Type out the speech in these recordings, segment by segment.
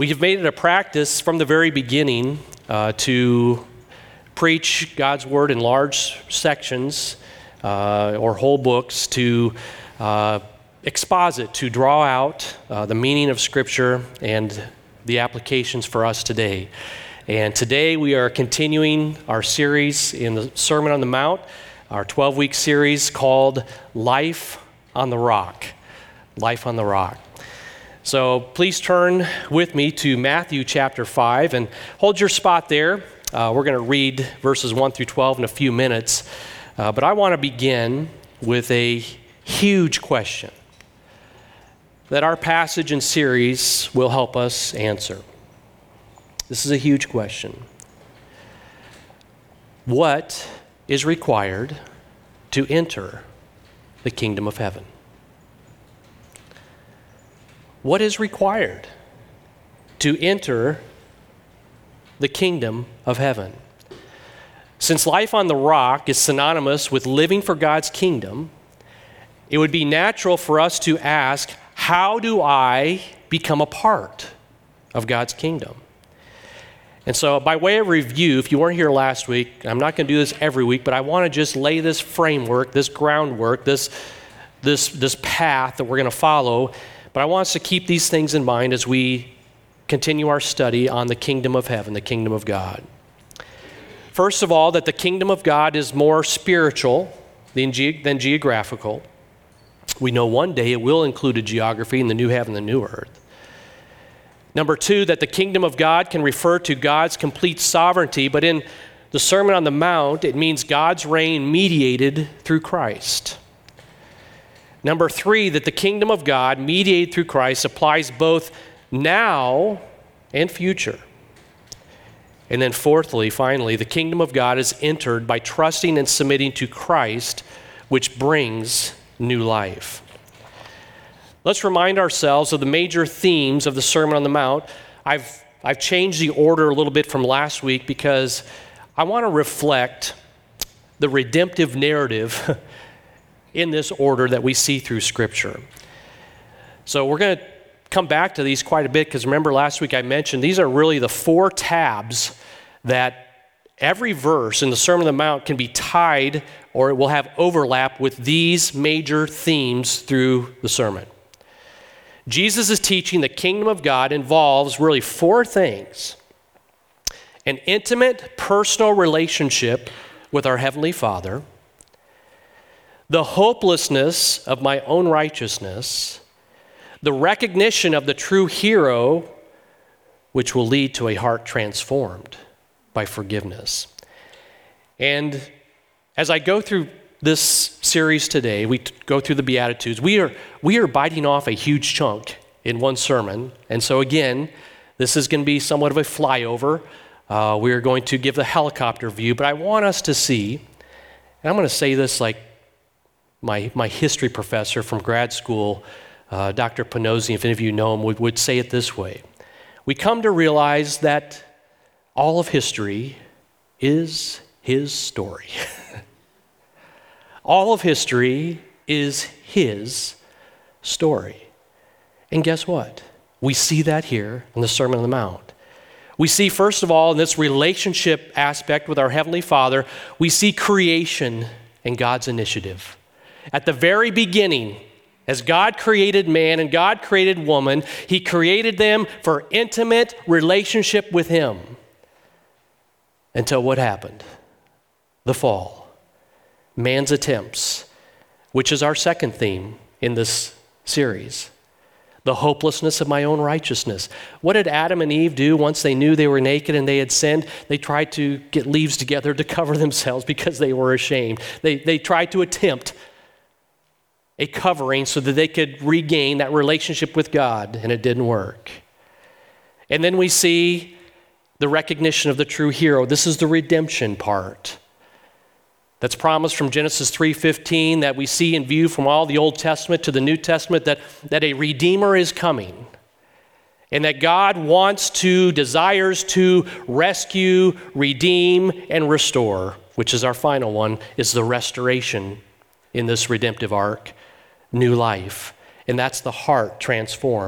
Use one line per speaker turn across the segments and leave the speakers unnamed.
We have made it a practice from the very beginning to preach God's Word in large sections or whole books, to exposit, to draw out the meaning of Scripture and the applications for us today. And today we are continuing our series in the Sermon on the Mount, our 12-week series called Life on the Rock. Life on the Rock. So please turn with me to Matthew chapter 5 and hold your spot there. We're going to read verses 1 through 12 in a few minutes. But I want to begin with a huge question that our passage and series will help us answer. This is a huge question. What is required to enter the kingdom of heaven? What is required to enter the kingdom of heaven? Since life on the rock is synonymous with living for God's kingdom, it would be natural for us to ask, how do I become a part of God's kingdom? And so by way of review, if you weren't here last week, I'm not going to do this every week, but I want to just lay this framework, this groundwork, this path that we're going to follow. But I want us to keep these things in mind as we continue our study on the kingdom of heaven, the kingdom of God. First of all, that the kingdom of God is more spiritual than geographical. We know one day it will include a geography in the new heaven and the new earth. Number two, that the kingdom of God can refer to God's complete sovereignty, but in the Sermon on the Mount, it means God's reign mediated through Christ. Number three, that the kingdom of God mediated through Christ applies both now and future. And then fourthly, finally, the kingdom of God is entered by trusting and submitting to Christ, which brings new life. Let's remind ourselves of the major themes of the Sermon on the Mount. I've changed the order a little bit from last week because I want to reflect the redemptive narrative in this order that we see through Scripture. So we're going to come back to these quite a bit because remember last week I mentioned these are really the four tabs that every verse in the Sermon on the Mount can be tied or it will have overlap with these major themes through the sermon. Jesus is teaching the kingdom of God involves really four things: an intimate, personal relationship with our Heavenly Father, the hopelessness of my own righteousness, the recognition of the true hero, which will lead to a heart transformed by forgiveness. And as I go through this series today, we go through the Beatitudes. We are biting off a huge chunk in one sermon. And so again, this is going to be somewhat of a flyover. We are going to give the helicopter view, but I want us to see, and I'm going to say this like my history professor from grad school, Dr. Panozzi, if any of you know him, would say it this way. We come to realize that all of history is his story. All of history is his story. And guess what? We see that here in the Sermon on the Mount. We see, first of all, in this relationship aspect with our Heavenly Father, we see creation and God's initiative. At the very beginning, as God created man and God created woman, He created them for intimate relationship with Him. Until what happened? The fall. Man's attempts, which is our second theme in this series. The hopelessness of my own righteousness. What did Adam and Eve do once they knew they were naked and they had sinned? They tried to get leaves together to cover themselves because they were ashamed. They tried to attempt a covering so that they could regain that relationship with God, and it didn't work. And then we see the recognition of the true hero. This is the redemption part that's promised from Genesis 3:15, that we see in view from all the Old Testament to the New Testament, that a Redeemer is coming, and that God desires to rescue, redeem, and restore, which is our final one, is the restoration in this redemptive arc, new life. And that's the heart transformed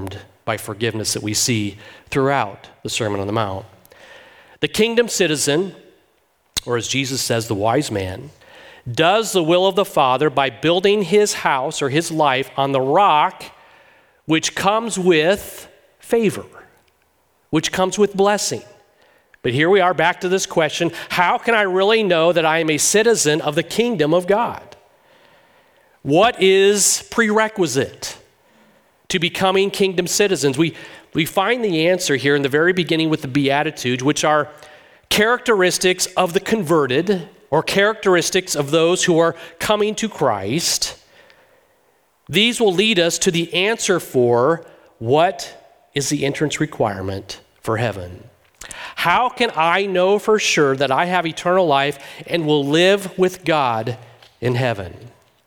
by forgiveness that we see throughout the Sermon on the Mount. The kingdom citizen, or as Jesus says, the wise man, does the will of the Father by building his house or his life on the rock, which comes with favor, which comes with blessing. But here we are back to this question: how can I really know that I am a citizen of the kingdom of God? What is prerequisite to becoming kingdom citizens? We find the answer here in the very beginning with the Beatitudes, which are characteristics of the converted, or characteristics of those who are coming to Christ. These will lead us to the answer for what is the entrance requirement for heaven. How can I know for sure that I have eternal life and will live with God in heaven?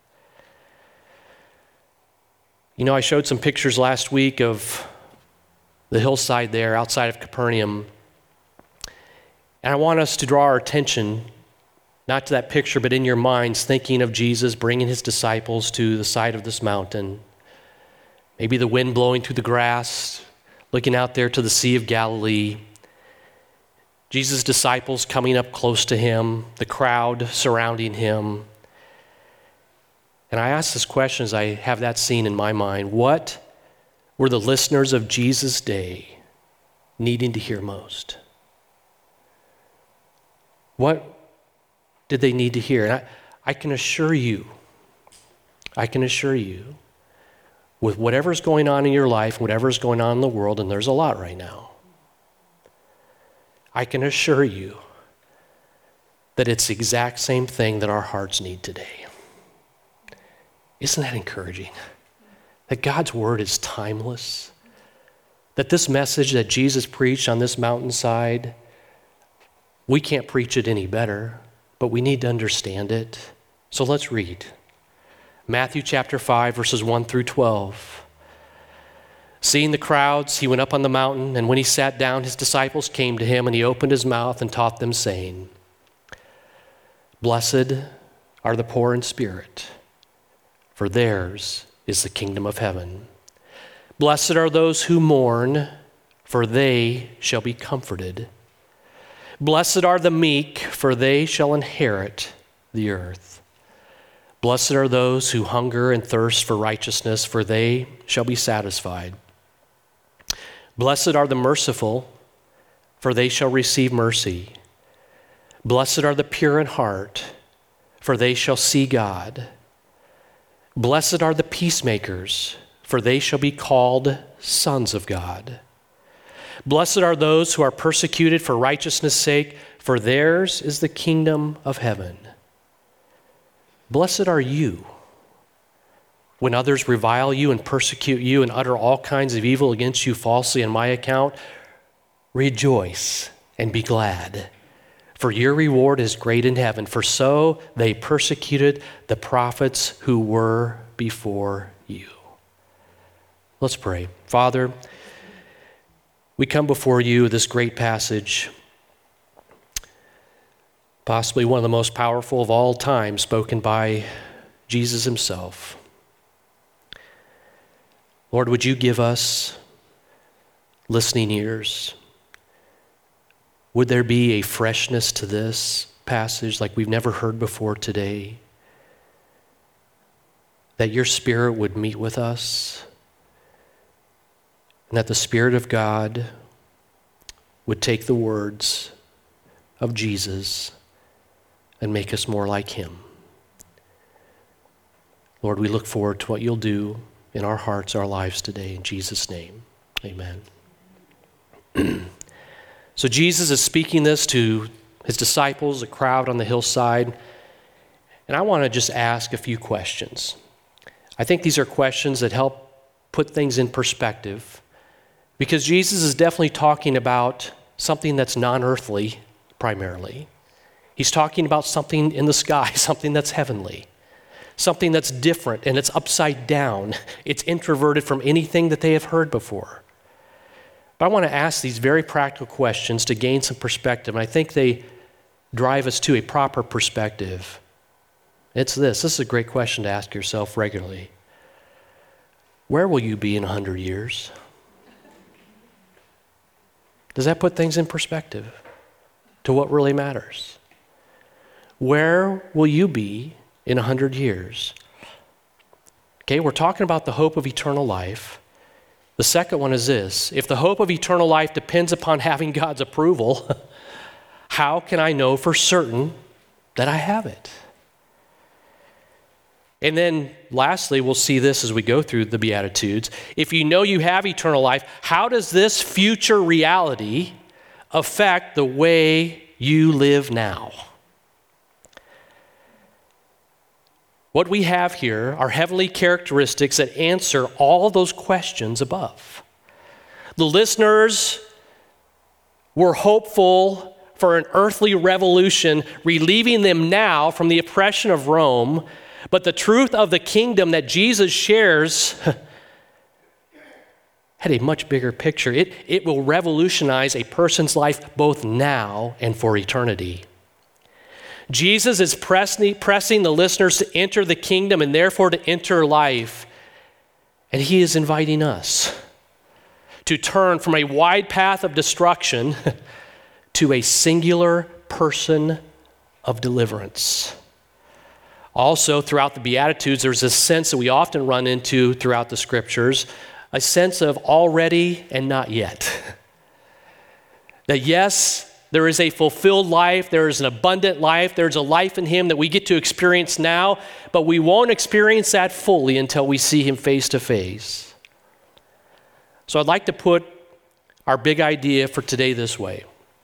You know, I showed some pictures last week of the hillside there outside of Capernaum. And I want us to draw our attention not to that picture, but in your minds, thinking of Jesus bringing his disciples to the side of this mountain. Maybe the wind blowing through the grass, looking out there to the Sea of Galilee. Jesus' disciples coming up close to him, the crowd surrounding him. And I ask this question as I have that scene in my mind: what were the listeners of Jesus' day needing to hear most? What did they need to hear? And I can assure you, with whatever's going on in your life, whatever's going on in the world, and there's a lot right now, I can assure you that it's the exact same thing that our hearts need today. Isn't that encouraging? That God's word is timeless. That this message that Jesus preached on this mountainside, we can't preach it any better, but we need to understand it. So let's read. Matthew chapter 5, verses 1 through 12. Seeing the crowds, he went up on the mountain, and when he sat down, his disciples came to him, and he opened his mouth and taught them, saying, Blessed are the poor in spirit, for theirs is the kingdom of heaven. Blessed are those who mourn, for they shall be comforted. Blessed are the meek, for they shall inherit the earth. Blessed are those who hunger and thirst for righteousness, for they shall be satisfied. Blessed are the merciful, for they shall receive mercy. Blessed are the pure in heart, for they shall see God. Blessed are the peacemakers, for they shall be called sons of God. Blessed are those who are persecuted for righteousness' sake, for theirs is the kingdom of heaven. Blessed are you when others revile you and persecute you and utter all kinds of evil against you falsely on my account. Rejoice and be glad, for your reward is great in heaven, for so they persecuted the prophets who were before you. Let's pray. Father, we come before you this great passage, possibly one of the most powerful of all time, spoken by Jesus himself. Lord, would you give us listening ears? Would there be a freshness to this passage like we've never heard before today? That your Spirit would meet with us, and that the Spirit of God would take the words of Jesus and make us more like him. Lord, we look forward to what you'll do in our hearts, our lives today. In Jesus' name, amen. So Jesus is speaking this to his disciples, a crowd on the hillside, and I want to just ask a few questions. I think these are questions that help put things in perspective, because Jesus is definitely talking about something that's non-earthly primarily. He's talking about something in the sky, something that's heavenly, something that's different, and it's upside down. It's introverted from anything that they have heard before. But I want to ask these very practical questions to gain some perspective, and I think they drive us to a proper perspective. It's this. This is a great question to ask yourself regularly. Where will you be in 100 years? Does that put things in perspective to what really matters? Where will you be in 100 years? Okay, we're talking about the hope of eternal life. The second one is this: if the hope of eternal life depends upon having God's approval, how can I know for certain that I have it? And then lastly, we'll see this as we go through the Beatitudes. If you know you have eternal life, how does this future reality affect the way you live now? What we have here are heavenly characteristics that answer all those questions above. The listeners were hopeful for an earthly revolution, relieving them now from the oppression of Rome. But the truth of the kingdom that Jesus shares had a much bigger picture. It will revolutionize a person's life both now and for eternity. Jesus is pressing the listeners to enter the kingdom and therefore to enter life. And he is inviting us to turn from a wide path of destruction to a singular person of deliverance. Also, throughout the Beatitudes, there's this sense that we often run into throughout the Scriptures, a sense of already and not yet. That yes, there is a fulfilled life, there is an abundant life, there's a life in him that we get to experience now, but we won't experience that fully until we see him face to face. So I'd like to put our big idea for today this way.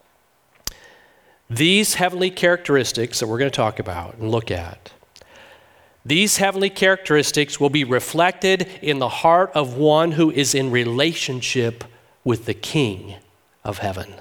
These heavenly characteristics that we're going to talk about and look at, these heavenly characteristics will be reflected in the heart of one who is in relationship with the King of heaven.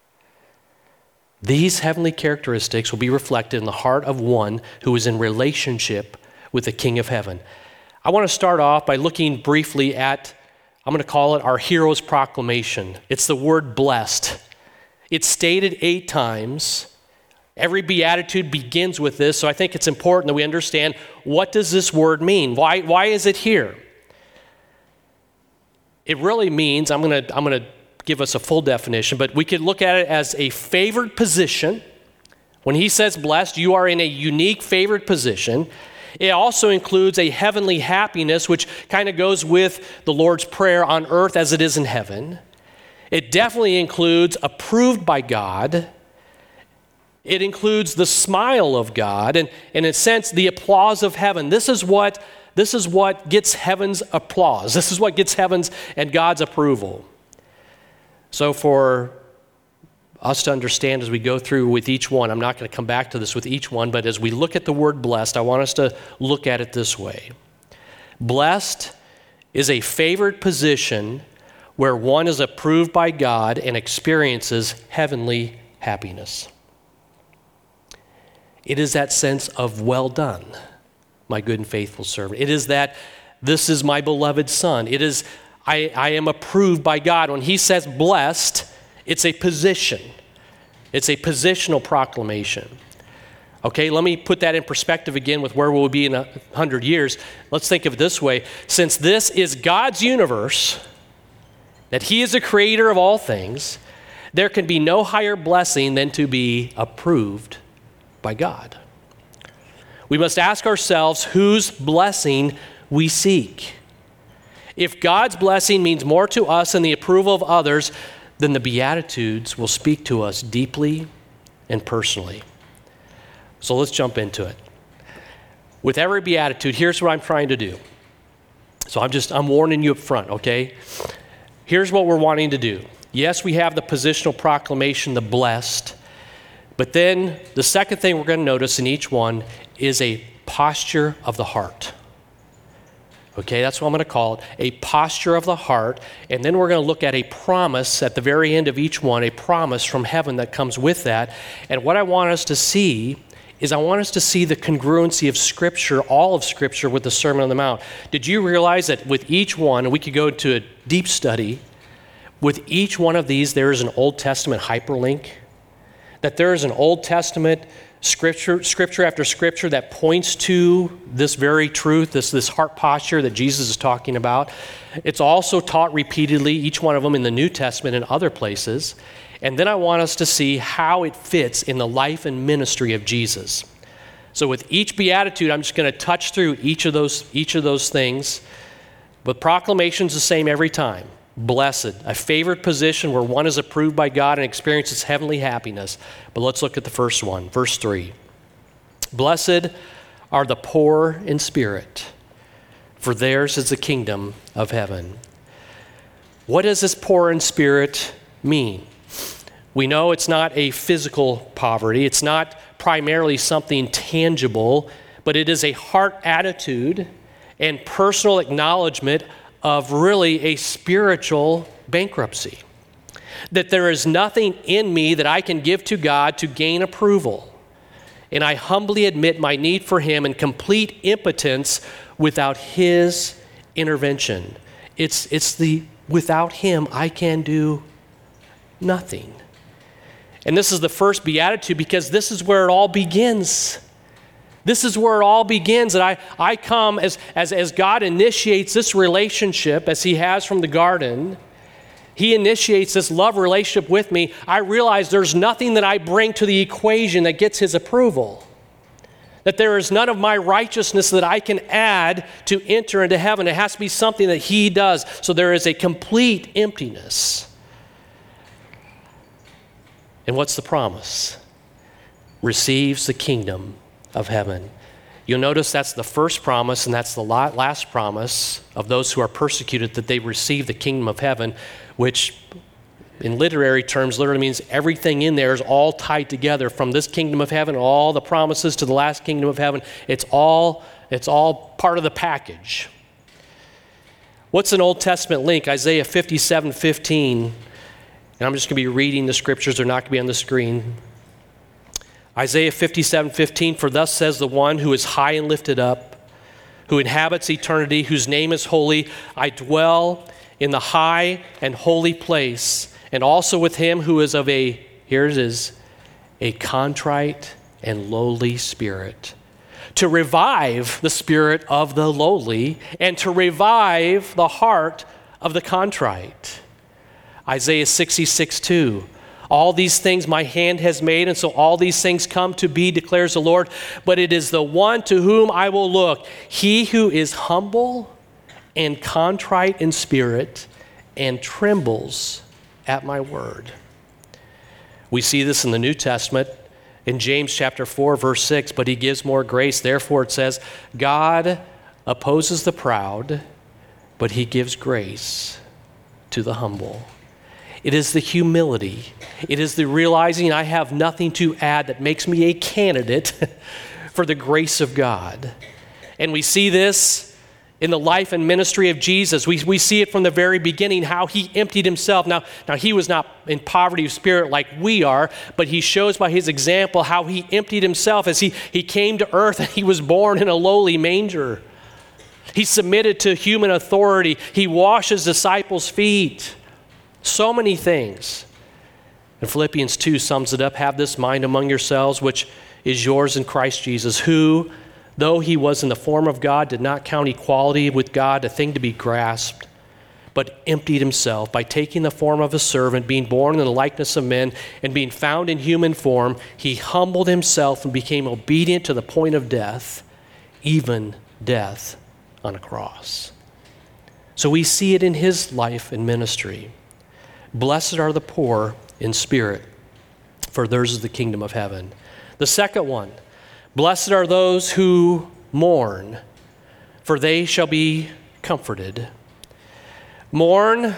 These heavenly characteristics will be reflected in the heart of one who is in relationship with the King of heaven. I want to start off by looking briefly at, I'm going to call it our hero's proclamation. It's the word blessed. It's stated 8 times. Every beatitude begins with this, so I think it's important that we understand, what does this word mean? Why is it here? It really means, I'm going to give us a full definition, but we could look at it as a favored position. When he says blessed, you are in a unique favored position. It also includes a heavenly happiness, which kind of goes with the Lord's Prayer on earth as it is in heaven. It definitely includes approved by God. It includes the smile of God and in a sense, the applause of heaven. This is what gets heaven's applause. This is what gets heaven's and God's approval. So for us to understand as we go through with each one, I'm not going to come back to this with each one, but as we look at the word blessed, I want us to look at it this way. Blessed is a favored position where one is approved by God and experiences heavenly happiness. It is that sense of well done, my good and faithful servant. It is that this is my beloved son. It is I am approved by God. When he says blessed, it's a position. It's a positional proclamation. Okay, let me put that in perspective again with where we'll be in 100 years. Let's think of it this way. Since this is God's universe, that he is the creator of all things, there can be no higher blessing than to be approved by God. We must ask ourselves whose blessing we seek. If God's blessing means more to us than the approval of others, then the Beatitudes will speak to us deeply and personally. So let's jump into it. With every Beatitude, here's what I'm trying to do. So I'm warning you up front, okay? Here's what we're wanting to do. Yes, we have the positional proclamation, the blessed. But then the second thing we're going to notice in each one is a posture of the heart. Okay, that's what I'm going to call it, a posture of the heart. And then we're going to look at a promise at the very end of each one, a promise from heaven that comes with that. And what I want us to see is I want us to see the congruency of Scripture, all of Scripture, with the Sermon on the Mount. Did you realize that with each one, and we could go to a deep study, with each one of these there is an Old Testament hyperlink? That there is an Old Testament scripture after scripture that points to this very truth, this heart posture that Jesus is talking about. It's also taught repeatedly, each one of them in the New Testament and other places. And then I want us to see how it fits in the life and ministry of Jesus. So with each beatitude, I'm just going to touch through each of those things. But proclamation's the same every time. Blessed, a favored position where one is approved by God and experiences heavenly happiness. But let's look at the first one, verse 3. Blessed are the poor in spirit, for theirs is the kingdom of heaven. What does this poor in spirit mean? We know it's not a physical poverty. It's not primarily something tangible, but it is a heart attitude and personal acknowledgement of really a spiritual bankruptcy. That there is nothing in me that I can give to God to gain approval. And I humbly admit my need for Him and complete impotence without His intervention. It's the without Him I can do nothing. And this is the first beatitude because this is where it all begins. This is where it all begins. And I come as God initiates this relationship as He has from the garden. He initiates this love relationship with me. I realize there's nothing that I bring to the equation that gets His approval. That there is none of my righteousness that I can add to enter into heaven. It has to be something that He does. So there is a complete emptiness. And what's the promise? Receives the kingdom of heaven. You'll notice that's the first promise, and that's the last promise of those who are persecuted, that they receive the kingdom of heaven, which in literary terms literally means everything in there is all tied together from this kingdom of heaven, all the promises to the last kingdom of heaven. It's all part of the package. What's an Old Testament link? Isaiah 57:15. And I'm just going to be reading the scriptures. They're not going to be on the screen. Isaiah 57:15, for thus says the one who is high and lifted up, who inhabits eternity, whose name is holy. I dwell in the high and holy place, and also with him who is of a contrite and lowly spirit, to revive the spirit of the lowly and to revive the heart of the contrite. Isaiah 66:2. All these things my hand has made, and so all these things come to be, declares the Lord. But it is the one to whom I will look, he who is humble and contrite in spirit and trembles at my word. We see this in the New Testament in James chapter 4, verse 6, but he gives more grace. Therefore it says, God opposes the proud, but He gives grace to the humble. It is the humility. It is the realizing I have nothing to add that makes me a candidate for the grace of God. And we see this in the life and ministry of Jesus. We see it from the very beginning, how He emptied Himself. Now He was not in poverty of spirit like we are, but He shows by His example how He emptied Himself as He came to earth and He was born in a lowly manger. He submitted to human authority. He washed His disciples' feet. So many things. And Philippians 2 sums it up. Have this mind among yourselves, which is yours in Christ Jesus, who, though He was in the form of God, did not count equality with God a thing to be grasped, but emptied Himself by taking the form of a servant, being born in the likeness of men, and being found in human form. He humbled Himself and became obedient to the point of death, even death on a cross. So we see it in His life and ministry. Blessed are the poor in spirit, for theirs is the kingdom of heaven. The second one, blessed are those who mourn, for they shall be comforted. Mourn,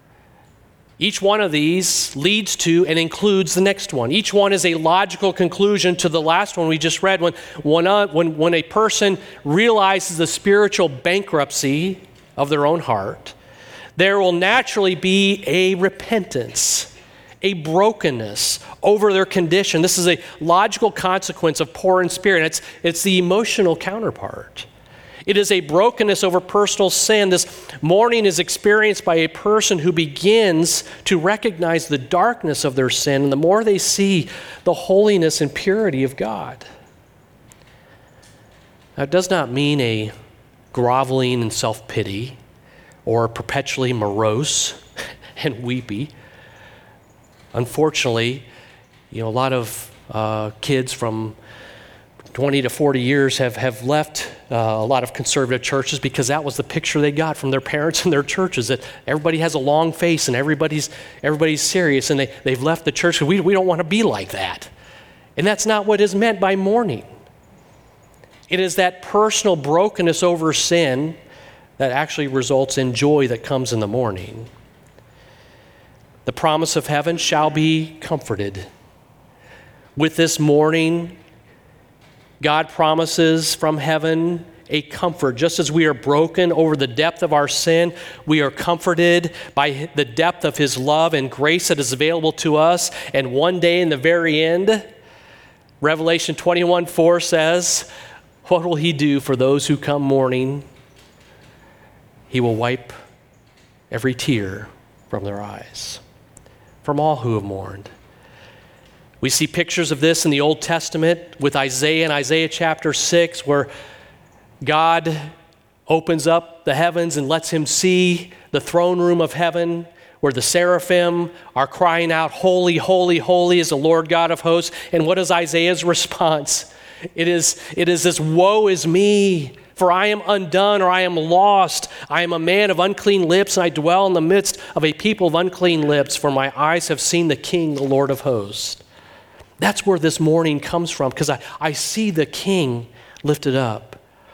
each one of these leads to and includes the next one. Each one is a logical conclusion to the last one we just read. When a person realizes the spiritual bankruptcy of their own heart, there will naturally be a repentance, a brokenness over their condition. This is a logical consequence of poor in spirit. It's the emotional counterpart. It is a brokenness over personal sin. This mourning is experienced by a person who begins to recognize the darkness of their sin, and the more they see the holiness and purity of God. Now, it does not mean a groveling in self-pity or perpetually morose and weepy. Unfortunately, a lot of kids from 20 to 40 years have left a lot of conservative churches because that was the picture they got from their parents and their churches, that everybody has a long face and everybody's serious, and they've left the church. We don't want to be like that. And that's not what is meant by mourning. It is that personal brokenness over sin that actually results in joy that comes in the morning. The promise of heaven shall be comforted. With this mourning, God promises from heaven a comfort. Just as we are broken over the depth of our sin, we are comforted by the depth of His love and grace that is available to us. And one day in the very end, Revelation 21:4 says, what will He do for those who come mourning? He will wipe every tear from their eyes, from all who have mourned. We see pictures of this in the Old Testament with Isaiah in Isaiah chapter 6, where God opens up the heavens and lets him see the throne room of heaven, where the seraphim are crying out, holy, holy, holy is the Lord God of hosts. And what is Isaiah's response? It is this, woe is me, for I am undone, or I am lost. I am a man of unclean lips, and I dwell in the midst of a people of unclean lips, for my eyes have seen the King, the Lord of hosts. That's where this mourning comes from, because I see the King lifted up.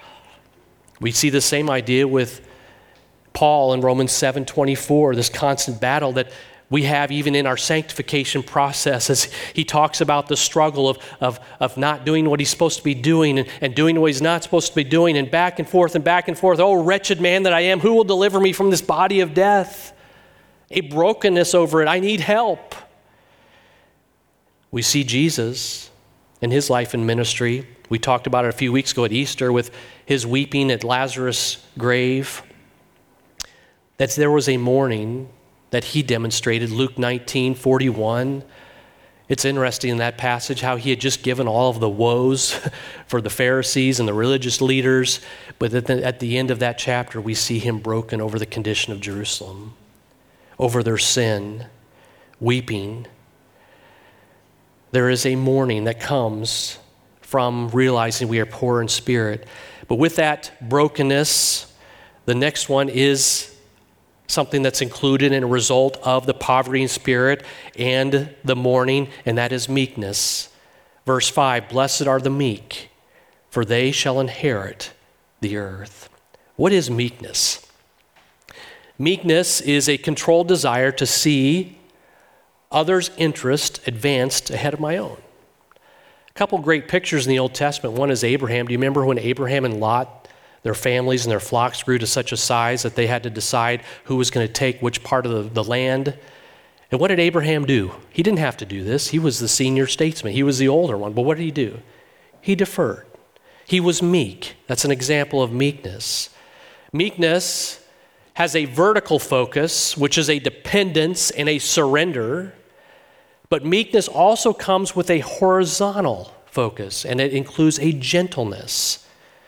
We see the same idea with Paul in Romans 7:24, this constant battle that we have even in our sanctification process, as he talks about the struggle of not doing what he's supposed to be doing and doing what he's not supposed to be doing, and back and forth and back and forth. Oh, wretched man that I am, who will deliver me from this body of death? A brokenness over it. I need help. We see Jesus in his life and ministry. We talked about it a few weeks ago at Easter with his weeping at Lazarus' grave. That there was a mourning that he demonstrated, Luke 19:41. It's interesting in that passage how he had just given all of the woes for the Pharisees and the religious leaders, but at the end of that chapter, we see him broken over the condition of Jerusalem, over their sin, weeping. There is a mourning that comes from realizing we are poor in spirit. But with that brokenness, the next one is something that's included in a result of the poverty in spirit and the mourning, and that is meekness. Verse 5, blessed are the meek, for they shall inherit the earth. What is meekness? Meekness is a controlled desire to see others' interest advanced ahead of my own. A couple great pictures in the Old Testament. One is Abraham. Do you remember when Abraham and Lot, their families and their flocks grew to such a size that they had to decide who was going to take which part of the land? And what did Abraham do? He didn't have to do this. He was the senior statesman. He was the older one. But what did he do? He deferred. He was meek. That's an example of meekness. Meekness has a vertical focus, which is a dependence and a surrender. But meekness also comes with a horizontal focus, and it includes a gentleness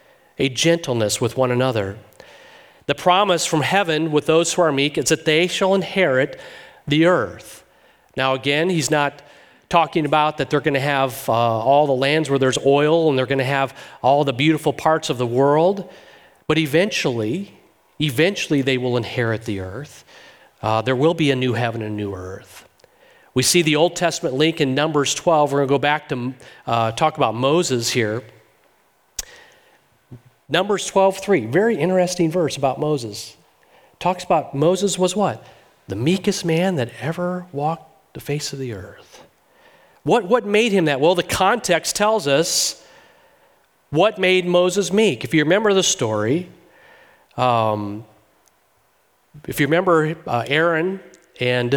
with one another. The promise from heaven with those who are meek is that they shall inherit the earth. Now again, he's not talking about that they're going to have all the lands where there's oil and they're going to have all the beautiful parts of the world, but eventually they will inherit the earth. There will be a new heaven and a new earth. We see the Old Testament link in Numbers 12. We're going to go back to talk about Moses here. Numbers 12:3, very interesting verse about Moses. Talks about Moses was what? The meekest man that ever walked the face of the earth. What made him that? Well, the context tells us what made Moses meek. If you remember the story, Aaron and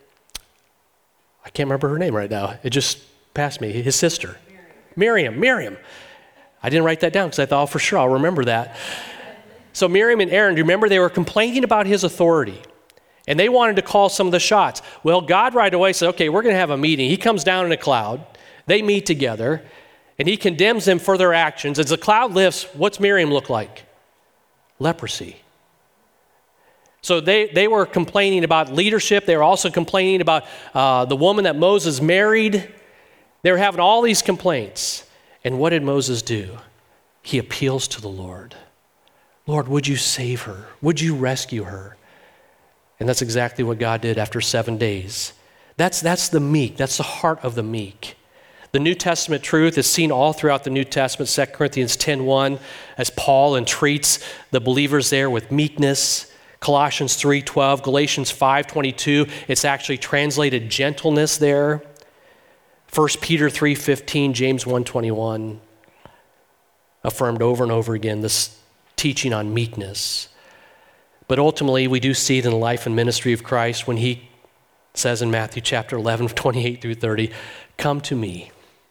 I can't remember her name right now. It just passed me. His sister. Miriam. I didn't write that down because I thought, for sure, I'll remember that. So Miriam and Aaron, remember, they were complaining about his authority. And they wanted to call some of the shots. Well, God right away said, okay, we're going to have a meeting. He comes down in a cloud. They meet together. And he condemns them for their actions. As the cloud lifts, what's Miriam look like? Leprosy. So they were complaining about leadership. They were also complaining about the woman that Moses married. They were having all these complaints. And what did Moses do? He appeals to the Lord. Lord, would you save her? Would you rescue her? And that's exactly what God did after 7 days. That's the meek. That's the heart of the meek. The New Testament truth is seen all throughout the New Testament, 2 Corinthians 10:1, as Paul entreats the believers there with meekness. Colossians 3:12, Galatians 5:22, it's actually translated gentleness there. 1 Peter 3:15, James 1:21, affirmed over and over again this teaching on meekness. But ultimately, we do see it in the life and ministry of Christ when he says in Matthew chapter 11, 28 through 30, come to me,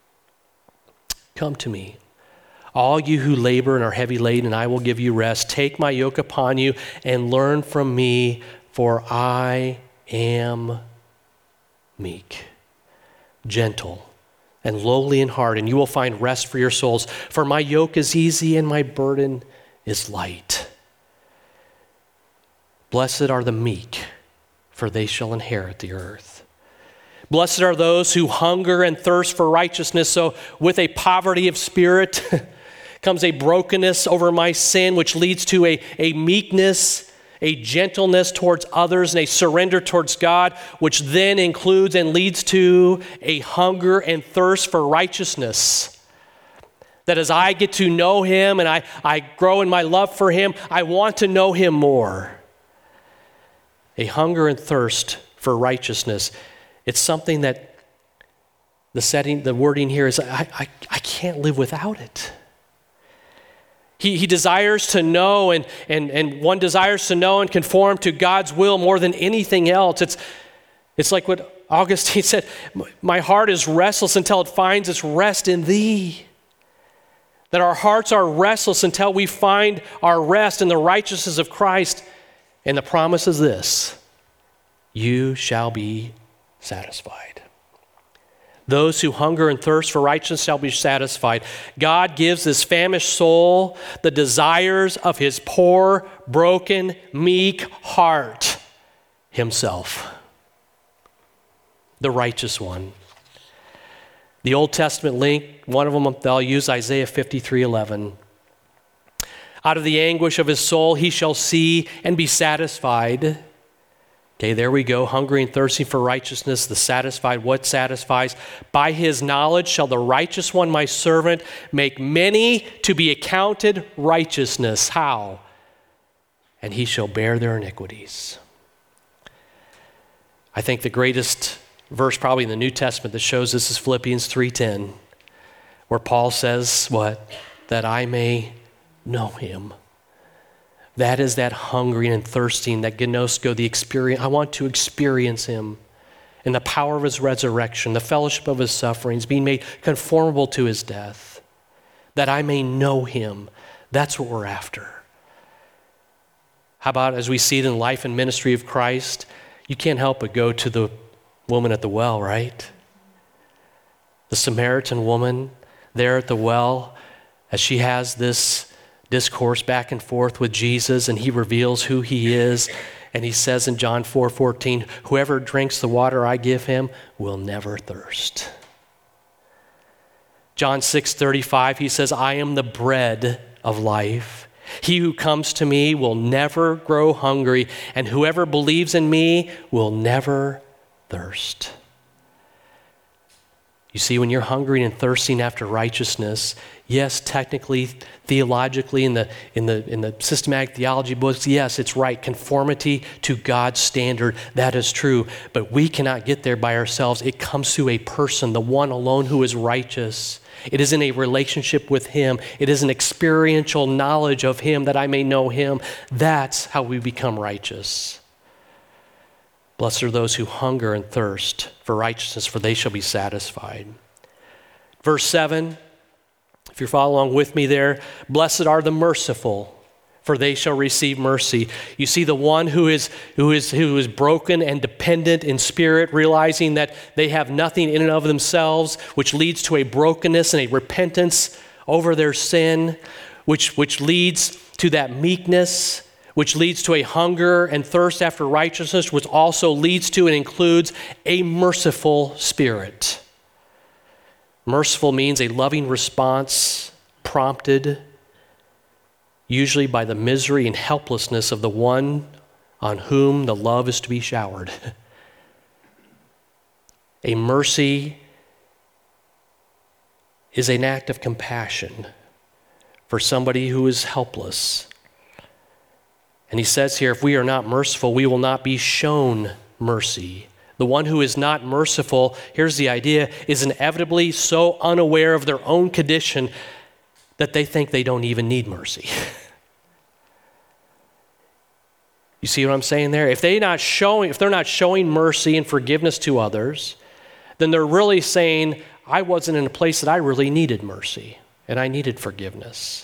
all you who labor and are heavy laden, and I will give you rest. Take my yoke upon you and learn from me, for I am meek, gentle, and lowly in heart, and you will find rest for your souls. For my yoke is easy and my burden is light. Blessed are the meek, for they shall inherit the earth. Blessed are those who hunger and thirst for righteousness. So with a poverty of spirit comes a brokenness over my sin, which leads to a meekness, a gentleness towards others, and a surrender towards God, which then includes and leads to a hunger and thirst for righteousness. That as I get to know him and I grow in my love for him, I want to know him more. A hunger and thirst for righteousness. It's something that the wording here is, I can't live without it. He desires to know, and one desires to know and conform to God's will more than anything else. It's like what Augustine said, my heart is restless until it finds its rest in thee. That our hearts are restless until we find our rest in the righteousness of Christ. And the promise is this: you shall be satisfied. Those who hunger and thirst for righteousness shall be satisfied. God gives this famished soul the desires of his poor, broken, meek heart himself. The righteous one. The Old Testament link, one of them they'll use Isaiah 53:11. Out of the anguish of his soul he shall see and be satisfied. Okay, there we go. Hungry and thirsty for righteousness, the satisfied. What satisfies? By his knowledge shall the righteous one, my servant, make many to be accounted righteousness. How? And he shall bear their iniquities. I think the greatest verse probably in the New Testament that shows this is Philippians 3:10, where Paul says, what? That I may know him. That is that hungering and thirsting, that gnosko, the experience. I want to experience him in the power of his resurrection, the fellowship of his sufferings, being made conformable to his death, that I may know him. That's what we're after. How about as we see it in the life and ministry of Christ, you can't help but go to the woman at the well, right? The Samaritan woman there at the well, as she has this discourse back and forth with Jesus, and he reveals who he is, and he says in John 4:14, whoever drinks the water I give him will never thirst. John 6:35, he says, I am the bread of life. He who comes to me will never grow hungry, and whoever believes in me will never thirst. You see, when you're hungry and thirsting after righteousness, yes, technically, theologically, in the systematic theology books, yes, it's right. Conformity to God's standard, that is true. But we cannot get there by ourselves. It comes through a person, the one alone who is righteous. It is in a relationship with him. It is an experiential knowledge of him that I may know him. That's how we become righteous. Blessed are those who hunger and thirst for righteousness, for they shall be satisfied. Verse 7, if you're following along with me there, blessed are the merciful, for they shall receive mercy. You see, the one who is broken and dependent in spirit, realizing that they have nothing in and of themselves, which leads to a brokenness and a repentance over their sin, which leads to that meekness, which leads to a hunger and thirst after righteousness, which also leads to and includes a merciful spirit. Merciful means a loving response prompted usually by the misery and helplessness of the one on whom the love is to be showered. A mercy is an act of compassion for somebody who is helpless. And he says here, if we are not merciful, we will not be shown mercy. The one who is not merciful, here's the idea, is inevitably so unaware of their own condition that they think they don't even need mercy. You see what I'm saying there? If they're not showing mercy and forgiveness to others, then they're really saying, I wasn't in a place that I really needed mercy and I needed forgiveness.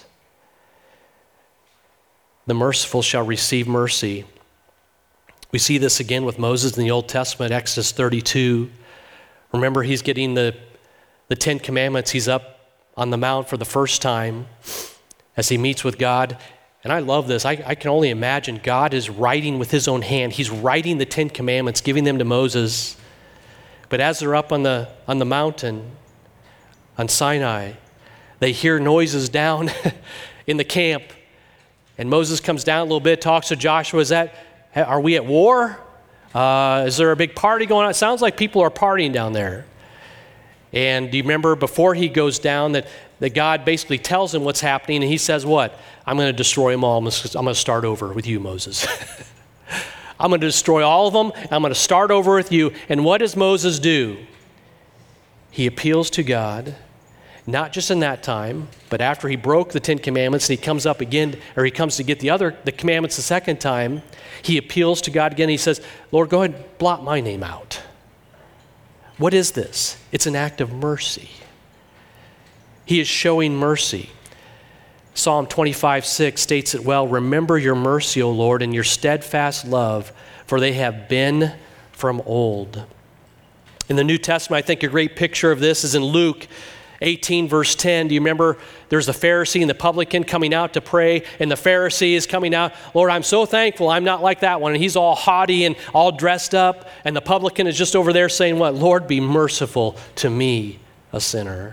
The merciful shall receive mercy. We see this again with Moses in the Old Testament, Exodus 32. Remember, he's getting the Ten Commandments. He's up on the mount for the first time as he meets with God. And I love this. I can only imagine God is writing with his own hand. He's writing the Ten Commandments, giving them to Moses. But as they're up on the mountain, on Sinai, they hear noises down in the camp. And Moses comes down a little bit, talks to Joshua. Are we at war? Is there a big party going on? It sounds like people are partying down there. And do you remember before he goes down that God basically tells him what's happening, and he says what? I'm going to destroy them all. I'm going to start over with you, Moses. I'm going to destroy all of them. I'm going to start over with you. And what does Moses do? He appeals to God, not just in that time, but after he broke the Ten Commandments and he comes up again, or he comes to get the commandments the second time, he appeals to God again. He says, Lord, go ahead and blot my name out. What is this? It's an act of mercy. He is showing mercy. Psalm 25:6 states it well, remember your mercy, O Lord, and your steadfast love, for they have been from old. In the New Testament, I think a great picture of this is in Luke 18, verse 10. Do you remember there's the Pharisee and the publican coming out to pray, and the Pharisee is coming out, Lord, I'm so thankful I'm not like that one. And he's all haughty and all dressed up, and the publican is just over there saying what? Lord, be merciful to me, a sinner.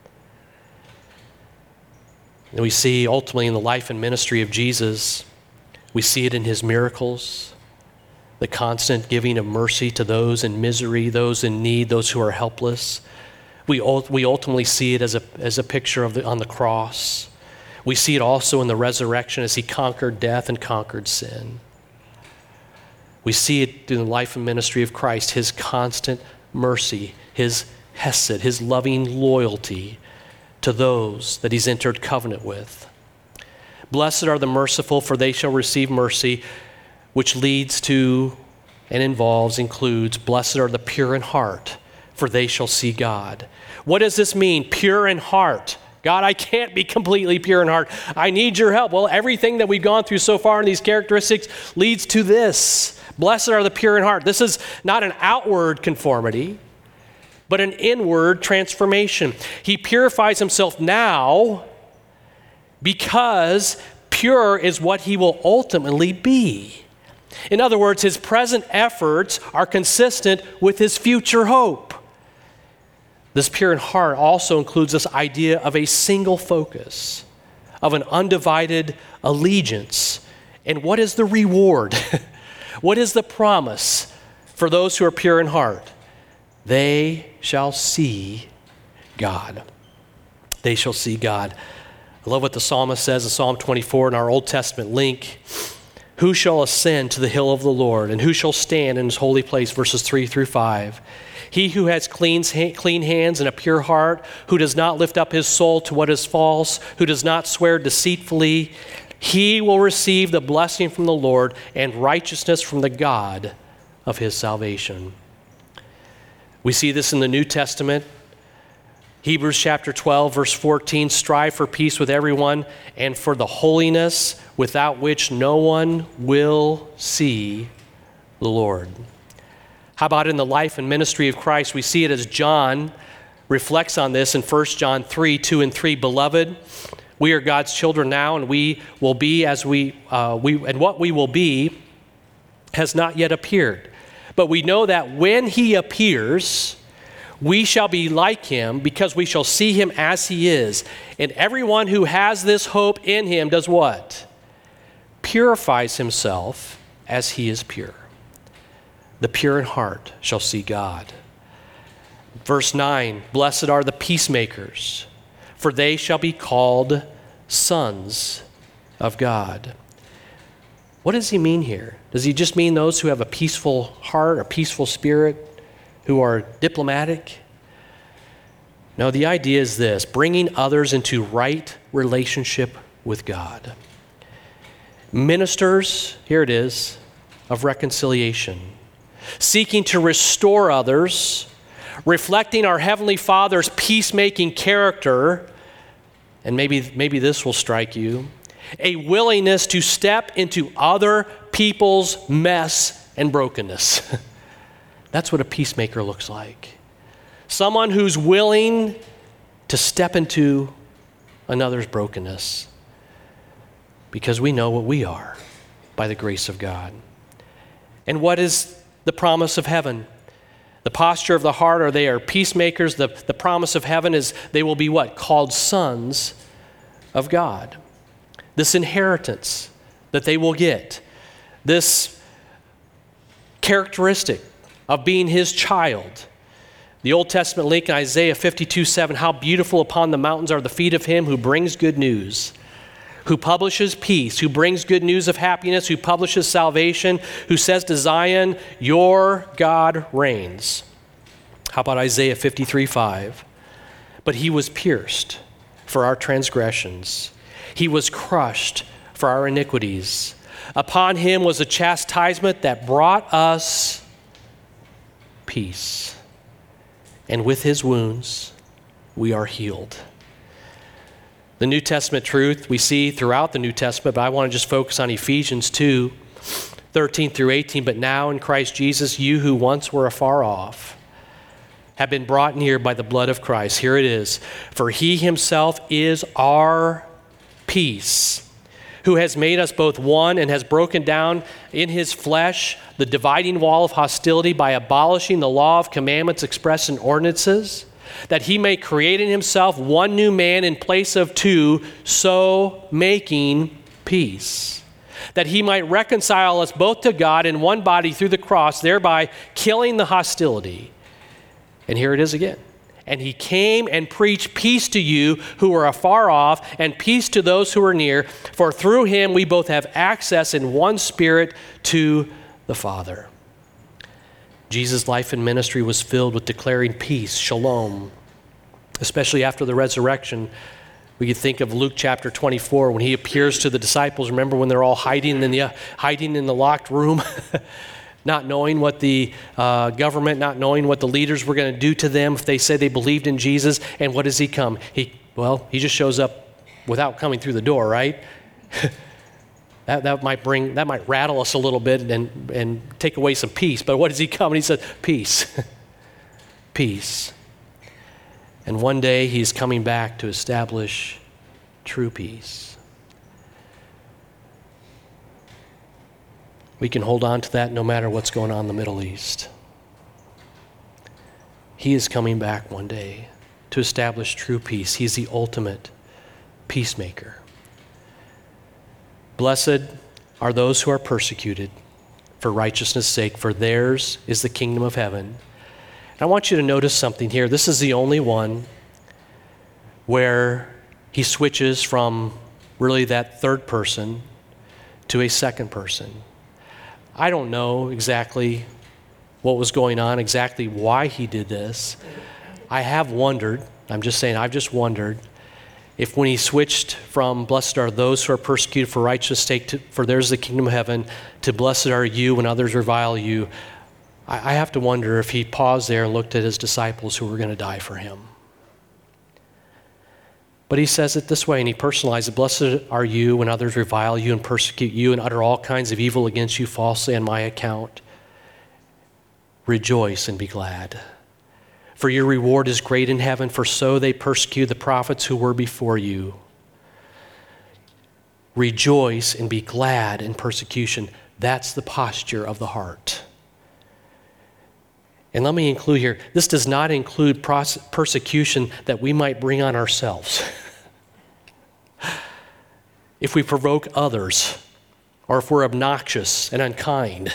And we see ultimately in the life and ministry of Jesus, we see it in his miracles, the constant giving of mercy to those in misery, those in need, those who are helpless. We ultimately see it as a picture on the cross. We see it also in the resurrection as he conquered death and conquered sin. We see it in the life and ministry of Christ, his constant mercy, his hesed, his loving loyalty to those that he's entered covenant with. Blessed are the merciful, for they shall receive mercy, which leads to and includes, blessed are the pure in heart, for they shall see God. What does this mean, pure in heart? God, I can't be completely pure in heart. I need your help. Well, everything that we've gone through so far in these characteristics leads to this. Blessed are the pure in heart. This is not an outward conformity, but an inward transformation. He purifies himself now because pure is what he will ultimately be. In other words, his present efforts are consistent with his future hope. This pure in heart also includes this idea of a single focus, of an undivided allegiance. And what is the reward? What is the promise for those who are pure in heart? They shall see God. They shall see God. I love what the psalmist says in Psalm 24 in our Old Testament link. Who shall ascend to the hill of the Lord, and who shall stand in his holy place? Verses 3-5. He who has clean hands and a pure heart, who does not lift up his soul to what is false, who does not swear deceitfully, he will receive the blessing from the Lord and righteousness from the God of his salvation. We see this in the New Testament. Hebrews chapter 12, verse 14, strive for peace with everyone and for the holiness without which no one will see the Lord. How about in the life and ministry of Christ? We see it as John reflects on this in 1 John 3, 2 and 3. Beloved, we are God's children now, and we will be as and what we will be has not yet appeared. But we know that when he appears, we shall be like him because we shall see him as he is. And everyone who has this hope in him does what? Purifies himself as he is pure. The pure in heart shall see God. Verse 9, blessed are the peacemakers, for they shall be called sons of God. What does he mean here? Does he just mean those who have a peaceful heart, a peaceful spirit, who are diplomatic? No, the idea is this: bringing others into right relationship with God. Ministers, here it is, of reconciliation, seeking to restore others, reflecting our Heavenly Father's peacemaking character, and maybe this will strike you, a willingness to step into other people's mess and brokenness. That's what a peacemaker looks like. Someone who's willing to step into another's brokenness, because we know what we are by the grace of God. And what is the promise of heaven? The posture of the heart are they are peacemakers. The promise of heaven is they will be what? Called sons of God. This inheritance that they will get, this characteristic of being his child. The Old Testament link in Isaiah 52:7, how beautiful upon the mountains are the feet of him who brings good news, who publishes peace, who brings good news of happiness, who publishes salvation, who says to Zion, your God reigns. How about Isaiah 53:5? But he was pierced for our transgressions. He was crushed for our iniquities. Upon him was a chastisement that brought us peace. And with his wounds, we are healed. The New Testament truth we see throughout the New Testament, but I want to just focus on Ephesians 2, 13 through 18. But now in Christ Jesus, you who once were afar off have been brought near by the blood of Christ. Here it is. For he himself is our peace, who has made us both one and has broken down in his flesh the dividing wall of hostility by abolishing the law of commandments expressed in ordinances, that he may create in himself one new man in place of two, so making peace. That he might reconcile us both to God in one body through the cross, thereby killing the hostility. And here it is again. And he came and preached peace to you who are afar off, and peace to those who are near. For through him we both have access in one spirit to the Father. Jesus' life and ministry was filled with declaring peace, shalom. Especially after the resurrection, we could think of Luke chapter 24 when he appears to the disciples. Remember when they're all hiding in the locked room? Not knowing what the government, not knowing what the leaders were going to do to them if they said they believed in Jesus. And what does he come? He just shows up without coming through the door, right? that might rattle us a little bit and take away some peace. But what does he come? And he said, peace. Peace. And one day he's coming back to establish true peace. We can hold on to that no matter what's going on in the Middle East. He is coming back one day to establish true peace. He's the ultimate peacemaker. Blessed are those who are persecuted for righteousness' sake, for theirs is the kingdom of heaven. And I want you to notice something here. This is the only one where he switches from really that third person to a second person. I don't know exactly what was going on, exactly why he did this. I have wondered, I've just wondered if when he switched from blessed are those who are persecuted for righteousness' sake, for theirs is the kingdom of heaven, to blessed are you when others revile you, I have to wonder if he paused there and looked at his disciples who were going to die for him. But he says it this way, and he personalized it. Blessed are you when others revile you and persecute you and utter all kinds of evil against you falsely on my account. Rejoice and be glad. For your reward is great in heaven, for so they persecute the prophets who were before you. Rejoice and be glad in persecution. That's the posture of the heart. And let me include here, this does not include persecution that we might bring on ourselves. If we provoke others, or if we're obnoxious and unkind.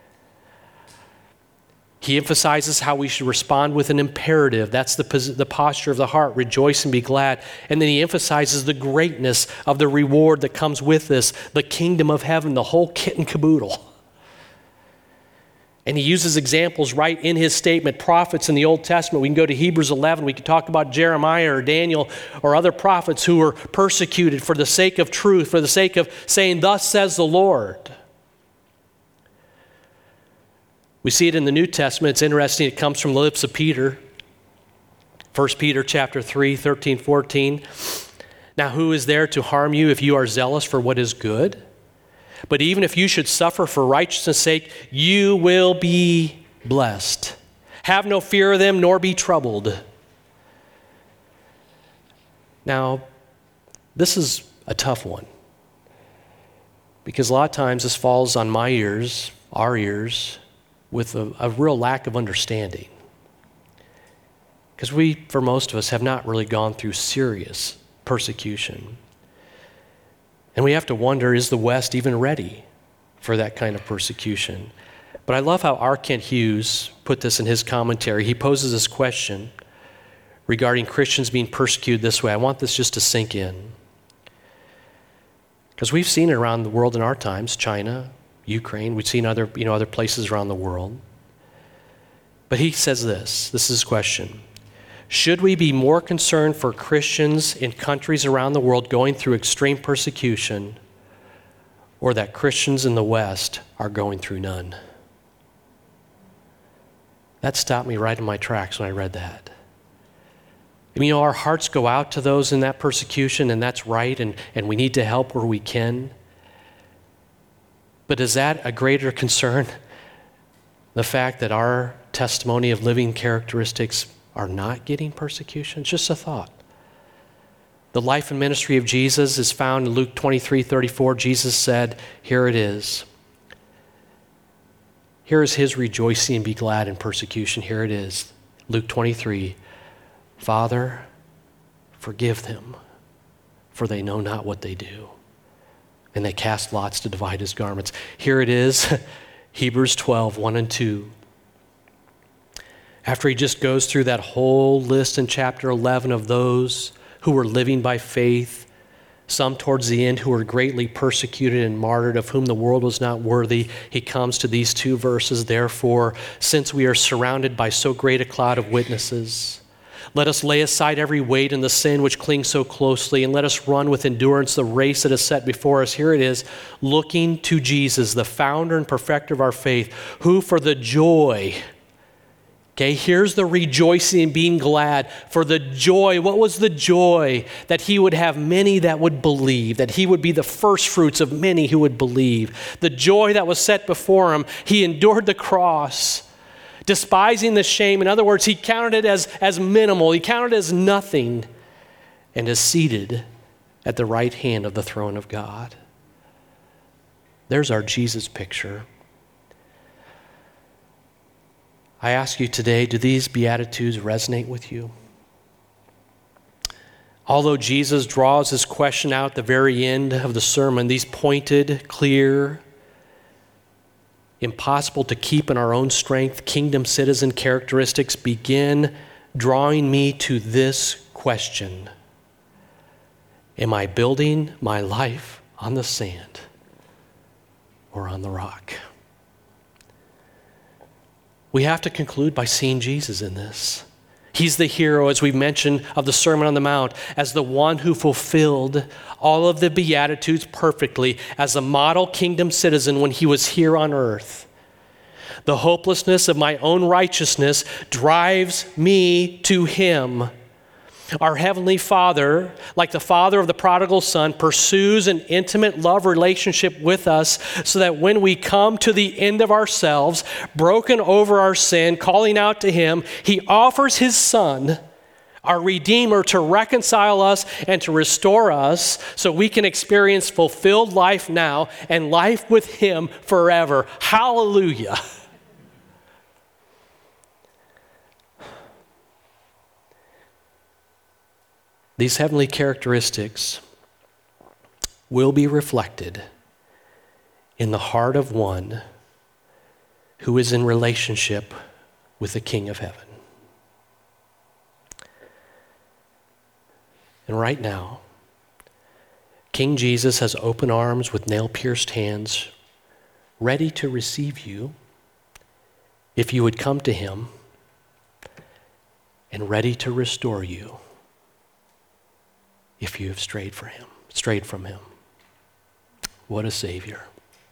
He emphasizes how we should respond with an imperative. That's the posture of the heart. Rejoice and be glad. And then he emphasizes the greatness of the reward that comes with this, the kingdom of heaven, the whole kit and caboodle. And he uses examples right in his statement, prophets in the Old Testament. We can go to Hebrews 11. We can talk about Jeremiah or Daniel or other prophets who were persecuted for the sake of truth, for the sake of saying, thus says the Lord. We see it in the New Testament. It's interesting. It comes from the lips of Peter. 1 Peter chapter 3, 13, 14. Now who is there to harm you if you are zealous for what is good? But even if you should suffer for righteousness' sake, you will be blessed. Have no fear of them, nor be troubled. Now, this is a tough one. Because a lot of times this falls on my ears, our ears, with a real lack of understanding. Because we, for most of us, have not really gone through serious persecution. And we have to wonder, is the West even ready for that kind of persecution? But I love how R. Kent Hughes put this in his commentary. He poses this question regarding Christians being persecuted this way. I want this just to sink in. Because we've seen it around the world in our times, China, Ukraine, we've seen other places around the world. But he says this is his question. Should we be more concerned for Christians in countries around the world going through extreme persecution, or that Christians in the West are going through none? That stopped me right in my tracks when I read that. Our hearts go out to those in that persecution, and that's right, and we need to help where we can. But is that a greater concern? The fact that our testimony of living characteristics are not getting persecution? It's just a thought. The life and ministry of Jesus is found in Luke 23:34. Jesus said, here it is. Here is his rejoicing and be glad in persecution. Here it is. Luke 23. Father, forgive them, for they know not what they do. And they cast lots to divide his garments. Here it is, Hebrews 12, 1 and 2. After he just goes through that whole list in chapter 11 of those who were living by faith, some towards the end who were greatly persecuted and martyred, of whom the world was not worthy, he comes to these two verses. Therefore, since we are surrounded by so great a cloud of witnesses, let us lay aside every weight and the sin which clings so closely, and let us run with endurance the race that is set before us. Here it is, looking to Jesus, the founder and perfecter of our faith, who for the joy, okay, here's the rejoicing and being glad, for the joy. What was the joy? That he would have many that would believe, that he would be the first fruits of many who would believe. The joy that was set before him, he endured the cross, despising the shame. In other words, he counted it as minimal. He counted it as nothing, and is seated at the right hand of the throne of God. There's our Jesus picture. I ask you today, do these Beatitudes resonate with you? Although Jesus draws his question out at the very end of the sermon, these pointed, clear, impossible to keep in our own strength, kingdom citizen characteristics begin drawing me to this question. Am I building my life on the sand or on the rock? We have to conclude by seeing Jesus in this. He's the hero, as we've mentioned, of the Sermon on the Mount, as the one who fulfilled all of the Beatitudes perfectly as a model kingdom citizen when he was here on earth. The hopelessness of my own righteousness drives me to him. Our Heavenly Father, like the father of the prodigal son, pursues an intimate love relationship with us so that when we come to the end of ourselves, broken over our sin, calling out to Him, He offers His Son, our Redeemer, to reconcile us and to restore us so we can experience fulfilled life now and life with Him forever. Hallelujah. These heavenly characteristics will be reflected in the heart of one who is in relationship with the King of Heaven. And right now, King Jesus has open arms with nail-pierced hands, ready to receive you if you would come to Him, and ready to restore you if you have strayed from Him. What a Savior.